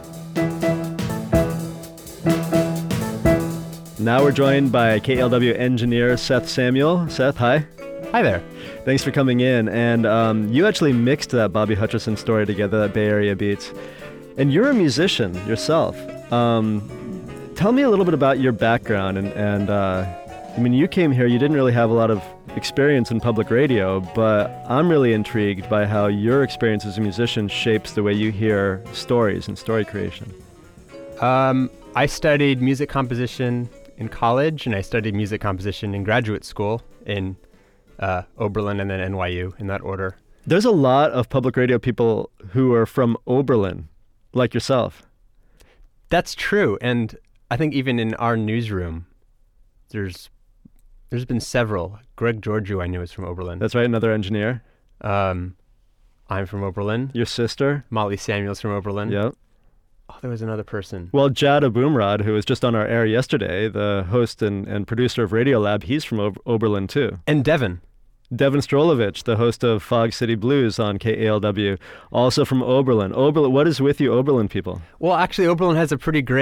Speaker 1: Now we're joined by KLW engineer Seth Samuel. Seth, hi.
Speaker 20: Hi there.
Speaker 1: Thanks for coming in. And you actually mixed that Bobby Hutcherson story together, that Bay Area Beats. And you're a musician yourself. Tell me a little bit about your background. And you came here, you didn't really have a lot of experience in public radio, but I'm really intrigued by how your experience as a musician shapes the way you hear stories and story creation.
Speaker 20: I studied music composition in college, and I studied music composition in graduate school in Oberlin and then NYU, in that order.
Speaker 1: There's a lot of public radio people who are from Oberlin, like yourself.
Speaker 20: That's true, and I think even in our newsroom, there's been several. Greg Georgiou, I knew, is from Oberlin.
Speaker 1: That's right, another engineer.
Speaker 20: I'm from Oberlin.
Speaker 1: Your sister?
Speaker 20: Molly Samuel's from Oberlin.
Speaker 1: Yep.
Speaker 20: Oh, there was another person.
Speaker 1: Well, Jad Abumrad, who was just on our air yesterday, the host and producer of Radiolab, he's from Oberlin too.
Speaker 20: And Devin
Speaker 1: Strolovich, the host of Fog City Blues on KALW, also from Oberlin. What is with you Oberlin people?
Speaker 20: Well, actually, Oberlin has a pretty great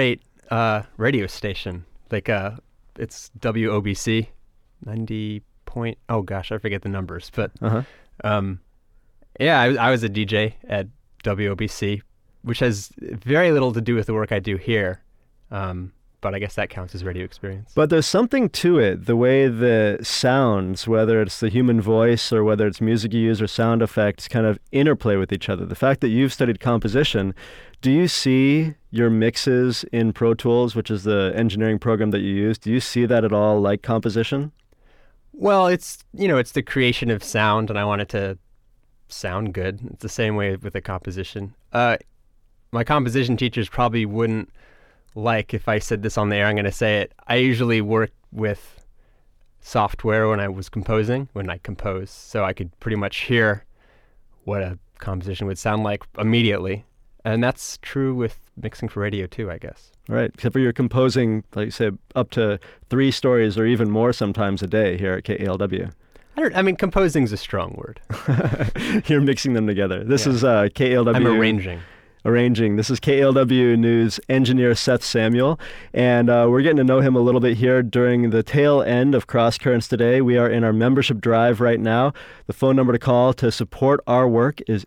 Speaker 20: radio station. Like it's WOBC 90 point. Oh gosh, I forget the numbers, but yeah, I was a DJ at WOBC, which has very little to do with the work I do here. But I guess that counts as radio experience.
Speaker 1: But there's something to it, the way the sounds, whether it's the human voice or whether it's music you use or sound effects, kind of interplay with each other. The fact that you've studied composition, do you see your mixes in Pro Tools, which is the engineering program that you use, do you see that at all like composition?
Speaker 20: Well, it's the creation of sound, and I want it to sound good. It's the same way with the composition. My composition teachers probably wouldn't like if I said this on the air. I'm going to say it. I usually work with software when I compose, so I could pretty much hear what a composition would sound like immediately. And that's true with mixing for radio too, I guess.
Speaker 1: Right, except for you're composing, like you said, up to 3 stories or even more sometimes a day here at KALW.
Speaker 20: Composing's a strong word.
Speaker 1: You're mixing them together. This is KALW.
Speaker 20: I'm arranging.
Speaker 1: This is KALW News engineer Seth Samuel, and we're getting to know him a little bit here during the tail end of Cross Currents today. We are in our membership drive right now. The phone number to call to support our work is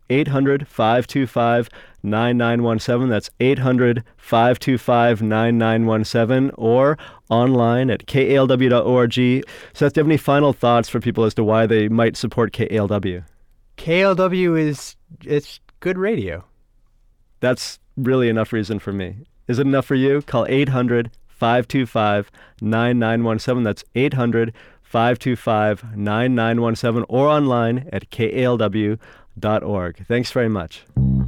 Speaker 1: 800-525-9917. That's 800-525-9917, or online at kalw.org. Seth, do you have any final thoughts for people as to why they might support KALW?
Speaker 20: KALW it's good radio.
Speaker 1: That's really enough reason for me. Is it enough for you? Call 800-525-9917. That's 800-525-9917, or online at kalw.org. Thanks very much.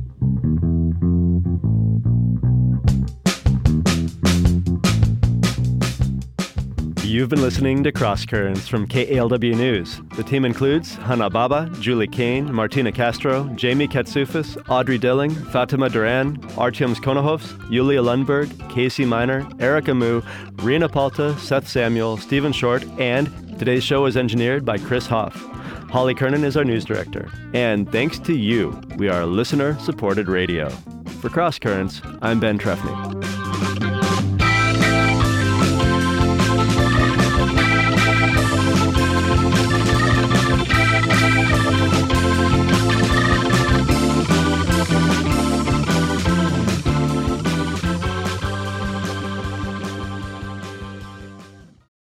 Speaker 1: You've been listening to Cross Currents from KALW News. The team includes Hannah Baba, Julie Kane, Martina Castro, Jamie Katsufis, Audrey Dilling, Fatima Duran, Artyom Konohovs, Yulia Lundberg, Casey Miner, Erica Moo, Rena Palta, Seth Samuel, Stephen Short, and today's show was engineered by Chris Hoff. Holly Kernan is our news director. And thanks to you, we are listener-supported radio. For Cross Currents, I'm Ben Trefny.